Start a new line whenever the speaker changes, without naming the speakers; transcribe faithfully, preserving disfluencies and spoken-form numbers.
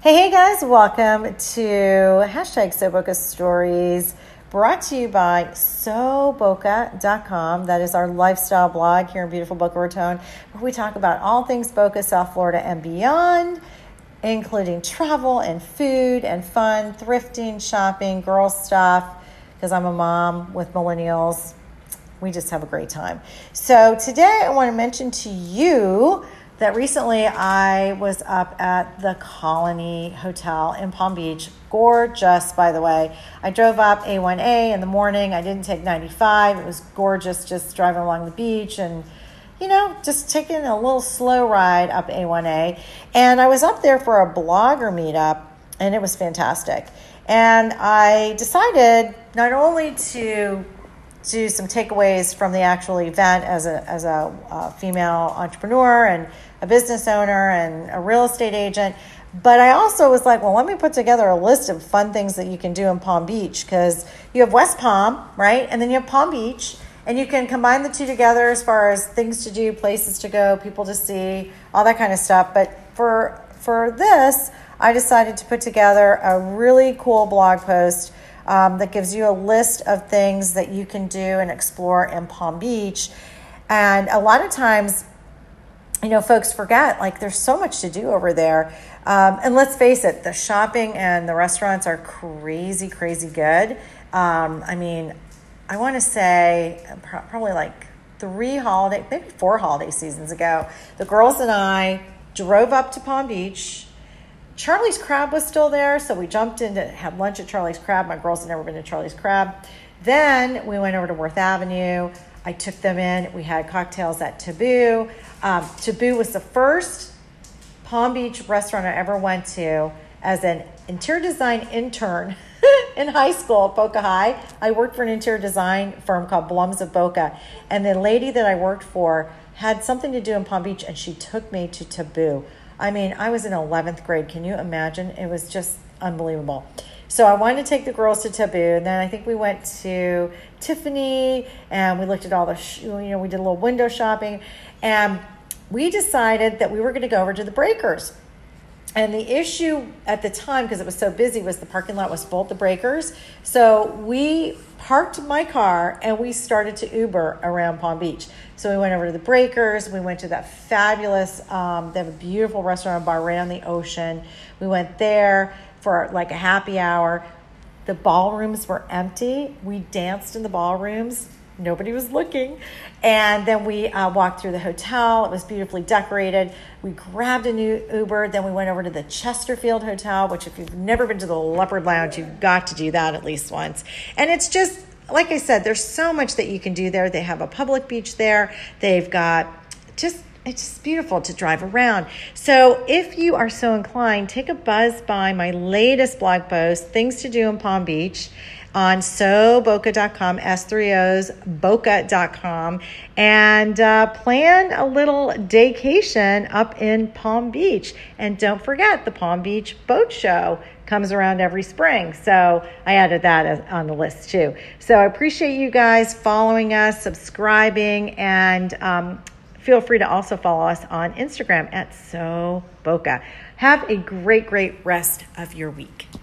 Hey, hey guys, welcome to hashtag SoBoca Stories, brought to you by So Boca dot com. That is our lifestyle blog here in beautiful Boca Raton, where we talk about all things Boca, South Florida, and beyond, including travel and food and fun, thrifting, shopping, girl stuff, because I'm a mom with millennials. We just have a great time. So today I want to mention to you that recently I was up at the Colony Hotel in Palm Beach. Gorgeous, by the way. I drove up A one A in the morning. I didn't take ninety-five. It was gorgeous just driving along the beach and, you know, just taking a little slow ride up A one A. And I was up there for a blogger meetup, and it was fantastic. And I decided not only to do some takeaways from the actual event as a as a uh, female entrepreneur and a business owner and a real estate agent, but I also was like, well, let me put together a list of fun things that you can do in Palm Beach, because you have West Palm, right? And then you have Palm Beach, and you can combine the two together as far as things to do, places to go, people to see, all that kind of stuff. But for for this, I decided to put together a really cool blog post Um, that gives you a list of things that you can do and explore in Palm Beach. And a lot of times, you know, folks forget, like, there's so much to do over there. Um, and let's face it, the shopping and the restaurants are crazy, crazy good. Um, I mean, I want to say probably like three holiday, maybe four holiday seasons ago, the girls and I drove up to Palm Beach. Charlie's Crab was still there, so we jumped in to have lunch at Charlie's Crab. My girls had never been to Charlie's Crab. Then we went over to Worth Avenue. I took them in. We had cocktails at Taboo. Um, Taboo was the first Palm Beach restaurant I ever went to as an interior design intern in high school at Boca High. I worked for an interior design firm called Blums of Boca, and the lady that I worked for had something to do in Palm Beach, and she took me to Taboo. I mean, I was in eleventh grade. Can you imagine? It was just unbelievable. So I wanted to take the girls to Taboo, and then I think we went to Tiffany, and we looked at all the, sh- you know, we did a little window shopping, and we decided that we were going to go over to the Breakers. And the issue at the time, because it was so busy, was the parking lot was full at the Breakers. So we parked my car and we started to Uber around Palm Beach. So we went over to the Breakers. We went to that fabulous, um, they have a beautiful restaurant and bar right on the ocean. We went there for like a happy hour. The ballrooms were empty. We danced in the ballrooms. Nobody was looking. And then we uh, walked through the hotel. It was beautifully decorated. We grabbed a new Uber. Then we went over to the Chesterfield Hotel, which if you've never been to the Leopard Lounge, you've got to do that at least once. And it's just, like I said, there's so much that you can do there. They have a public beach there. They've got just, it's just beautiful to drive around. So if you are so inclined, take a buzz by my latest blog post, Things to Do in Palm Beach, on So Boca dot com, S three O's, Boca dot com, and uh, plan a little daycation up in Palm Beach. And don't forget, the Palm Beach Boat Show comes around every spring. So I added that as, on the list too. So I appreciate you guys following us, subscribing, and um, feel free to also follow us on Instagram at So Boca. Have a great, great rest of your week.